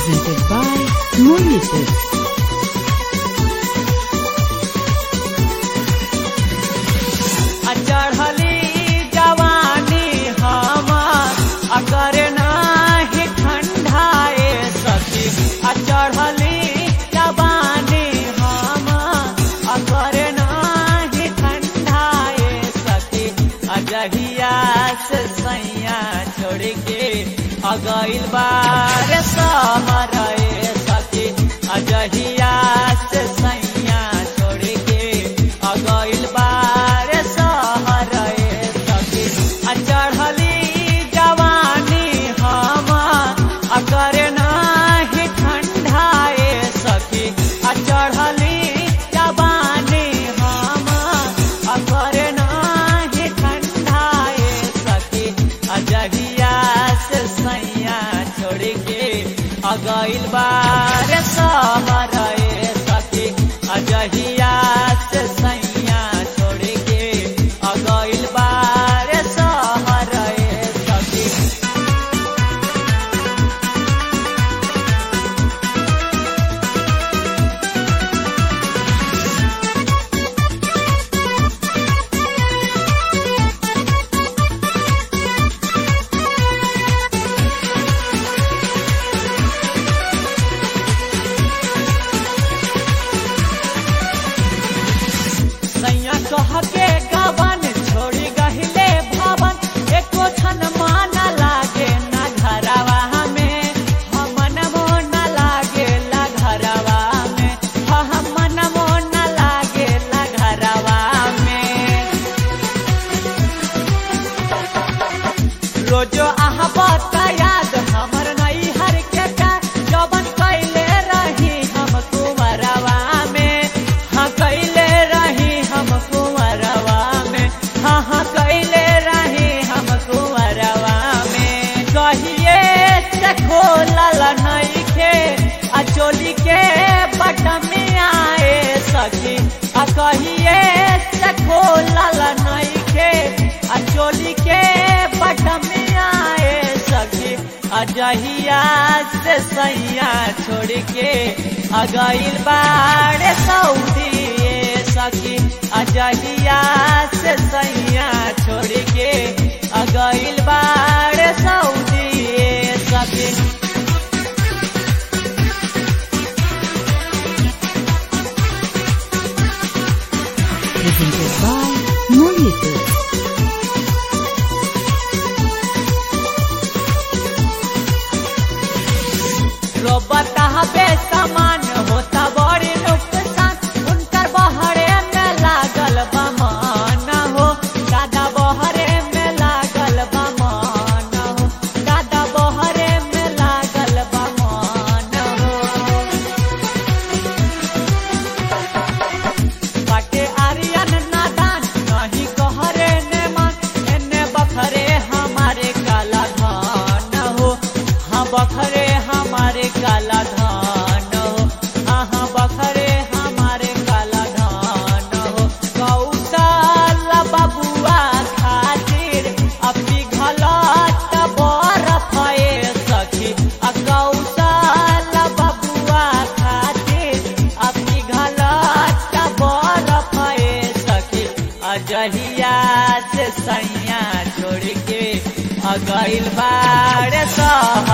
presented by Moonlitus. चढ़ली जवानी हमार अगर नाही ठंडाए सखी चढ़ली जवानी हमार अगर नाही ठंडाए सखी अजहिया से सैया छोड़ के अगइल बार समरे सखी अजहिया से सैया छोड़ के अगइल बार चढ़ली जवानी हमार अगर नाही ठंडाए सखी चढ़ली जवानी हमार अगर नाही ठंडाए सखी अजहिया से सैया छोड़ के अगइल बार समरे सखी अजहिया से सैया छोड़ के अगइल बार समरे सखी सैया कह के गवन छोड़ी गहिले भवन एको क्षण मन लागे ना घरवा में हमन मोन लागे ला घरवा में हमन मोन लागे ला घरवा में रोजो आहबत याद हमर नहीं हर के जवन कैले रही हम कुंवरवा में हाँ कैले रही हम कुंवरवा में हाँ कैले रही हम कुंवरवा में कहिए से खोलल नहीं के अचोली के बटमिया सखी कहिए से खोलल नहीं के अचोली के बटमिया सखी अजहिया से सैया छोड़ के अगइल बार सऊदी सखी अजहिया से सैया छोड़ के अगइल बार सऊदी सखी Presented by Moonlitus. रोबता बेसमान होता बड़ी नुकसान उनकर बहरे में लागल बमान हो दादा बहरे में लागल बमान हो दादा बहरे में लागल बमान हो बाटे आर्यन नादान नहीं कहरे ने मान एने बखरे हमारे काला धान हो हाँ बखरे हमारे काला धान हो हाँ बखरे हमारे काला धान हो कौशल बबुआ खातिर अपनी घलत बरफ सखी कौशल बबुआ खातिर अपनी घलत बरफ सखी अजहिया से सैया छोड़ के अगइल बार